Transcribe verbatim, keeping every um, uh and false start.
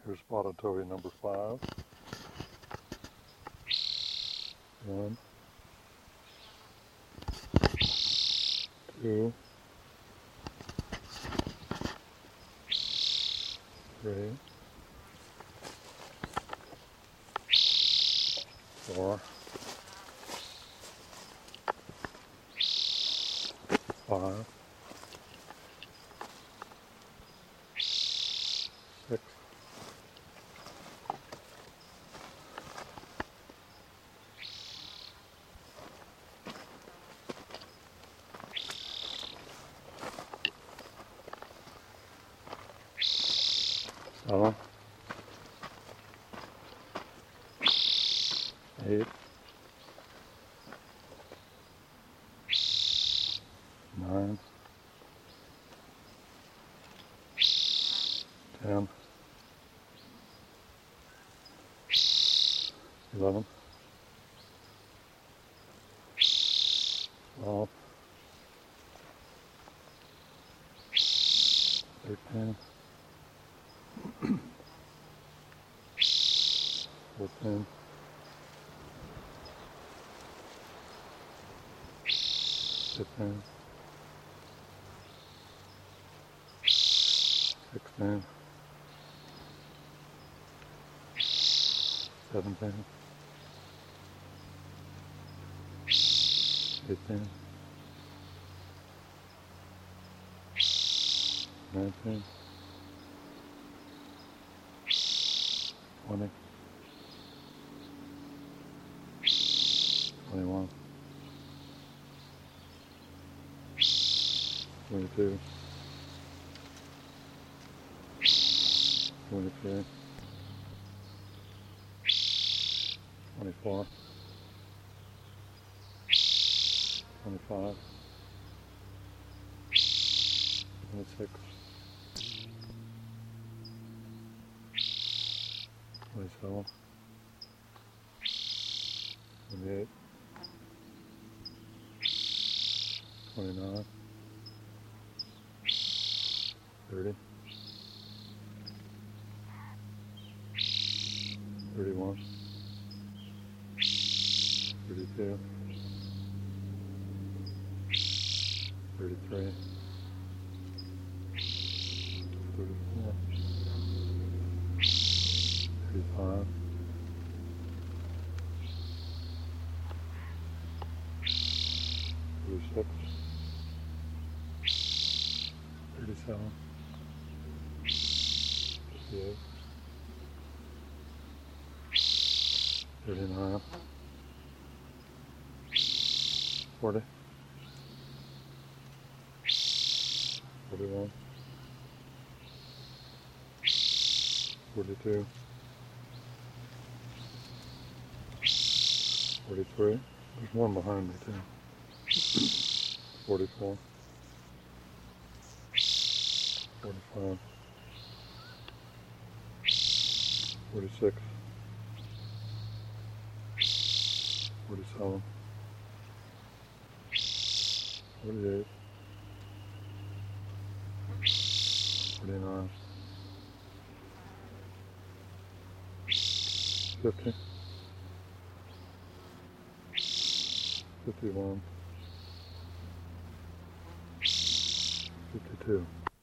Here's spotted towhee number five. One, two, three, four, five, six, seven, eight, nine, ten, eleven, twelve, thirteen, fourteen, fifteen, sixteen, seventeen, eighteen, nineteen, twenty, twenty-one, twenty-two, twenty-three, twenty-four, twenty-five, twenty-six, twenty-seven, twenty-eight, twenty-nine, thirty, thirty-one, thirty-two, thirty-three, thirty-four, thirty-five, thirty-six, thirty-seven, fifty-eight, thirty-nine, forty, forty-one, forty-two, forty-three, there's one behind me too, forty-four, forty-five, forty-six, forty-seven, forty-eight, forty-nine, fifty, fifty-one, fifty-two.